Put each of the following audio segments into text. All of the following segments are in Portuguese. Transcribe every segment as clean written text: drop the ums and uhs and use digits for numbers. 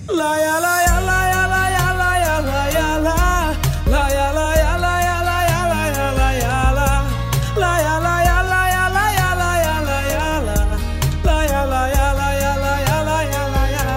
Laia, laia, laia, laia, laia, laia, la. Laia, laia, laia, laia, laia, laia, la. Laia, laia, laia, laia, laia, laia, la. Laia, laia, laia, laia, laia, laia,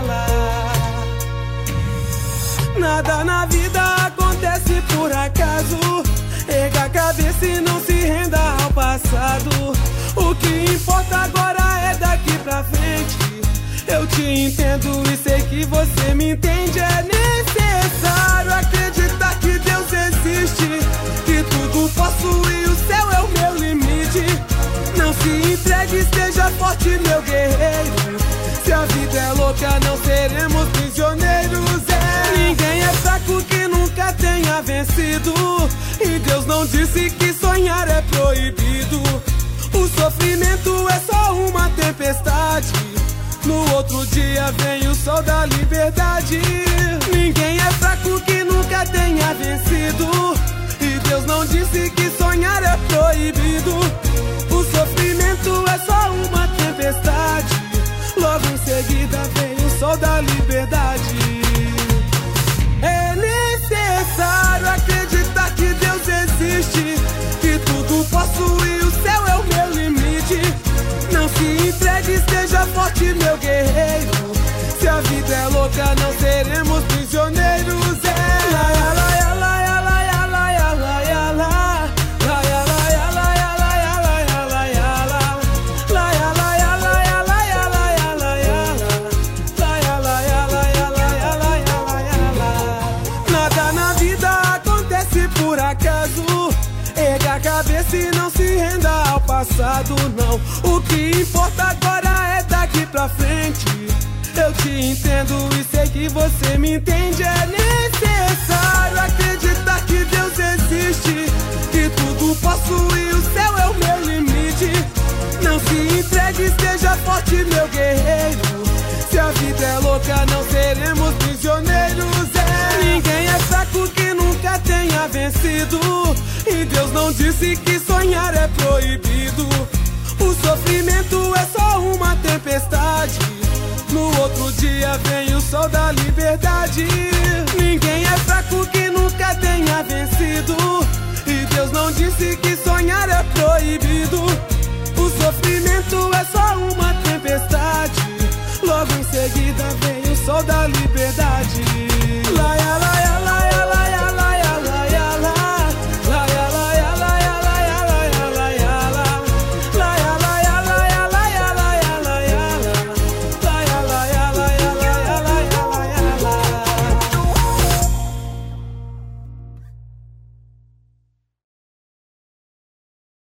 la. Nada na vida acontece por acaso. Erga a cabeça e não se renda ao passado. O que importa agora é daqui pra frente. Eu te entendo e sei que você me entende. É necessário acreditar que Deus existe, que tudo posso e o céu é o meu limite. Não se entregue, esteja forte, meu guerreiro. Se a vida é louca, não seremos prisioneiros. Ninguém é fraco que nunca tenha vencido. E Deus não disse que sonhar é proibido. O sofrimento é só uma tempestade. No outro dia vem o sol da liberdade. Ninguém é fraco que nunca tenha vencido. E Deus não disse que sonhar é proibido. O sofrimento é só uma tempestade. Logo em seguida vem o sol da liberdade. É necessário acreditar que Deus existe, que tudo posso e o céu é o meu limite. Não se entregue, esteja forte, meu guerreiro. Se a vida é louca, não seremos prisioneiros. Laia, laia, laia, laia, laia, laia, la. Laia, laia, laia, laia, laia, laia, la. Laia, laia, laia, laia, laia, laia, la. Laia, laia, laia, laia, laia, laia, la. Nada na vida acontece por acaso. Erga a cabeça e não se renda ao passado, não. O que importa agora é daqui pra frente. Eu te entendo e sei que você me entende. É necessário acreditar que Deus existe, que tudo posso e o céu é o meu limite. Não se entregue, esteja forte, meu guerreiro. Se a vida é louca, não seremos prisioneiros. Ninguém é fraco que nunca tenha vencido. E Deus não disse que sonhar é proibido. O sofrimento é só uma tempestade. No outro dia vem o sol da liberdade. Ninguém é fraco que nunca tenha vencido. E Deus não disse que sonhar é proibido. O sofrimento é só uma tempestade. Logo em seguida vem o sol da liberdade.